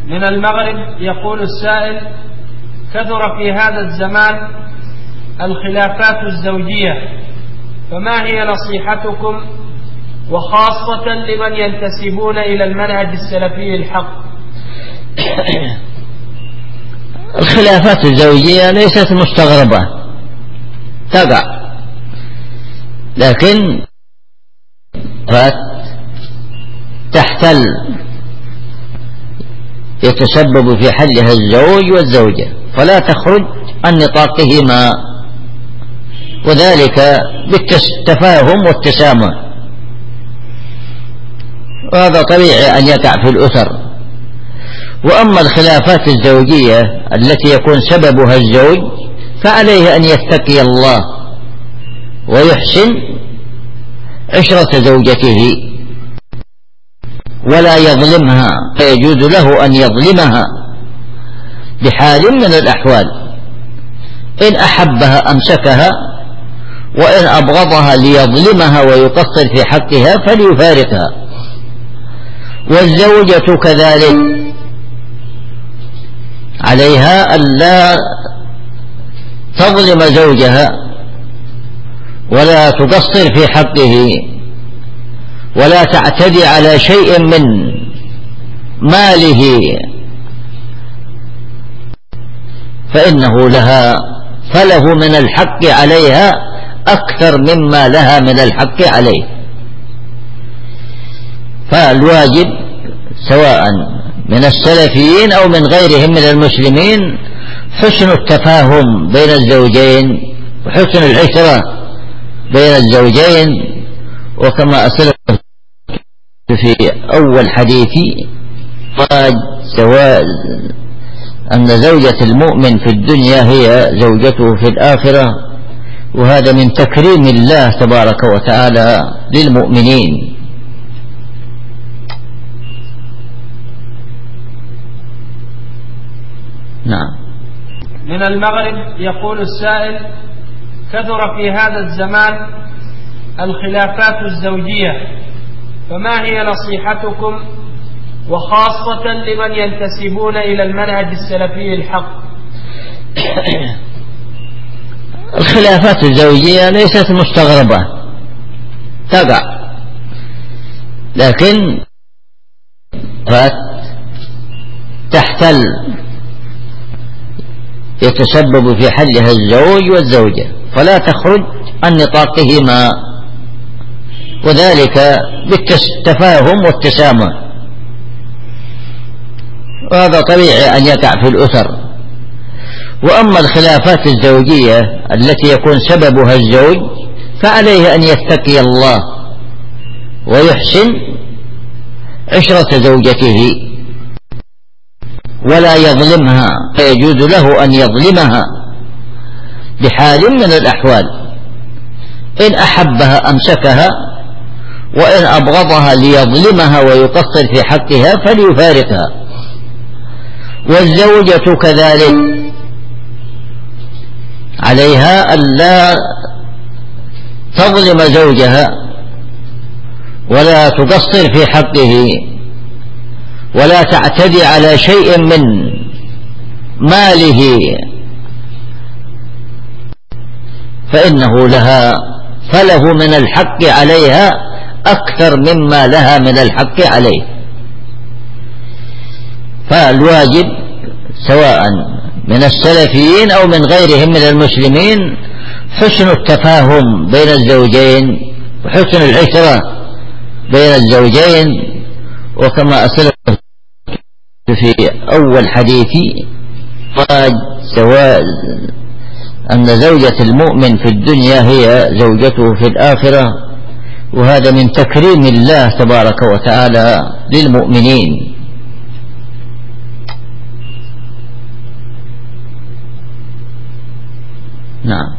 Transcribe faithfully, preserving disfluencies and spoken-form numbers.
من المغرب يقول السائل: كثر في هذا الزمان الخلافات الزوجية، فما هي نصيحتكم وخاصة لمن ينتسبون إلى المنهج السلفي الحق؟ الخلافات الزوجية ليست مستغربة، تقع، لكن تحتل يتسبب في حلها الزوج والزوجة، فلا تخرج عن نطاقهما، وذلك بالتفاهم والتسامح، وهذا طبيعي أن يقع في الأسر. وأما الخلافات الزوجية التي يكون سببها الزوج فعليه أن يتقي الله ويحسن عشرة زوجته ولا يظلمها، فيجوز له أن يظلمها بحال من الأحوال، إن أحبها أمسكها، وإن أبغضها ليظلمها ويقصر في حقها فليفارقها. والزوجة كذلك عليها ألا تظلم زوجها ولا تقصر في حقه ولا تعتدي على شيء من ماله، فإنه لها فله من الحق عليها أكثر مما لها من الحق عليه. فالواجب سواء من السلفيين أو من غيرهم من المسلمين حسن التفاهم بين الزوجين وحسن العشرة بين الزوجين، وكما أسلفت في أول حديثي قال سواء أن زوجة المؤمن في الدنيا هي زوجته في الآخرة، وهذا من تكريم الله تبارك وتعالى للمؤمنين. نعم. من المغرب يقول السائل: كثر في هذا الزمان الخلافات الزوجية، فما هي نصيحتكم وخاصة لمن ينتسبون إلى المنهج السلفي الحق؟ الخلافات الزوجية ليست مستغربة، تقع، لكن تحتل يتسبب في حلها الزوج والزوجة، فلا تخرج عن نطاقهما، وذلك بالتفاهم والتسامح، وهذا طبيعي أن يقع في الأسر. وأما الخلافات الزوجية التي يكون سببها الزوج فعليه أن يتقي الله ويحسن عشرة زوجته ولا يظلمها، فيجوز له أن يظلمها بحال من الأحوال، إن أحبها أمسكها، وإن أبغضها ليظلمها ويقصر في حقها فليفارقها. والزوجة كذلك عليها ألا تظلم زوجها ولا تقصر في حقه ولا تعتدي على شيء من ماله، فإنه لها فله من الحق عليها أكثر مما لها من الحق عليه. فالواجب سواء من السلفيين أو من غيرهم من المسلمين حسن التفاهم بين الزوجين وحسن العشرة بين الزوجين، وكما أسلفت في أول حديثي قال سواء أن زوجة المؤمن في الدنيا هي زوجته في الآخرة، وهذا من تكريم الله تبارك وتعالى للمؤمنين. نعم.